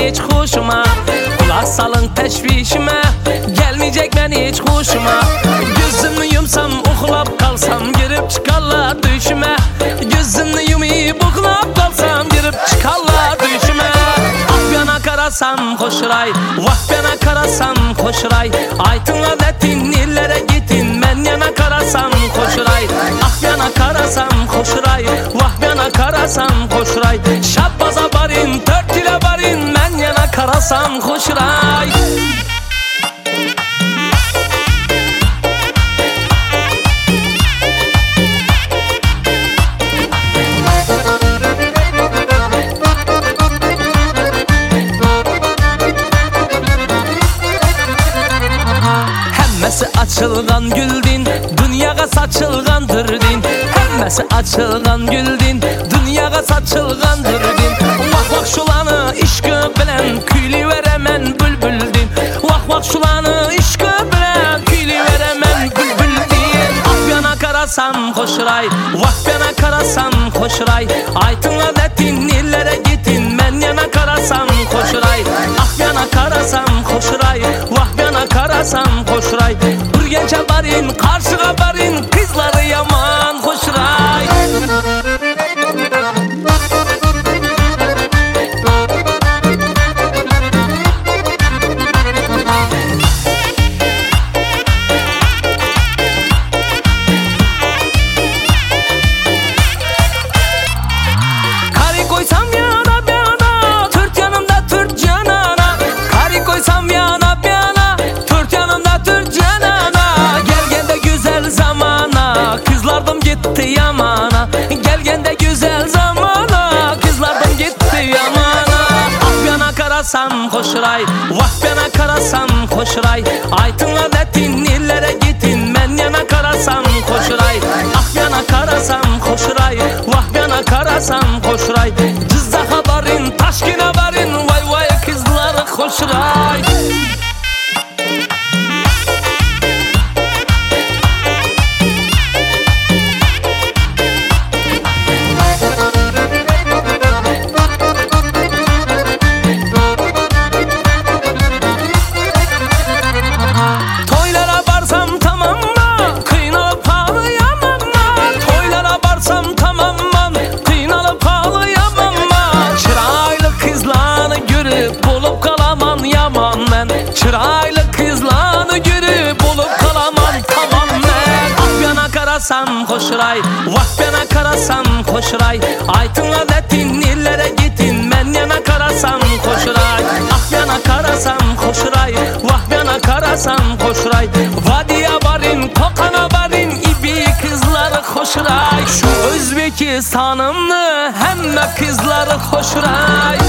hiç hoşuma. Kulak salın teşvişime, gelmeyecek ben hiç hoşuma. Gözümü yumsam uxlab kalsam, girip çıkarlar düşüme. Gözümü yumuyup uxlab kalsam, girip çıkarlar düşüme. Afyana karasam koşuray, vahbana karasam koşuray. Aytınla detin illere gitin, men yana karasam koşuray. Afyana karasam koşuray, vahbana karasam koşuray. Şabbaza barin, 4 ile barin, men yana karasam koşuray. Hemmesi açılgan güldin, dünyaga saçılgandır din. Hemmesi açılgan güldin, dünyaga saçılgandır din. Vah vah şulanı işkı bilen, küylü veremen bülbüldin. Vah vah şulanı işkı bilen, küylü veremen bülbüldin. Afyana karasam koşuray, vahbana karasam koşuray. Aytınla detin illere gitin, men yana karasam koşuray. Afyana karasam koşuray, vahbana karasam koşuray. Urgençe barin, karşıga barin, kızları yaman koşuray. Kari koysam yana yana, Türk yanımda Türk canana. Kari koysam yana yana, Türk yanımda Türk canana. Gelgende güzel zamana, kızlardım gitti yamana. Gelgende güzel zamana, kızlardım gitti yamana. Afyana karasam koşuray, vahbana karasam koşuray. Aytınla detin illere gitin, men yana karasam koşuray. Afyana karasam koşuray, vahbana karasam koşuray. Cızzaha barin, Taşkine barin, vay vay kızları koşuray. Toylara barsam tamam mı? Kıynalıp ağlayamam mı? Toylara barsam tamam mı? Kıynalıp ağlayamam mı? Çıraylı kızlarını görüp bulup kalaman yaman men. Çıraylı kızlarını görüp bulup kalaman tamam men. Afyana karasam koşuray, vahbana karasam koşuray. Aytınla detin illere gitin, men yana karasam koşuray. Afyana karasam koşuray, vahbana karasam koşuray. Vadiye barin, Kokana barin, ibi kızları koşuray. Şu Özbekistanımlı hemme kızları koşuray.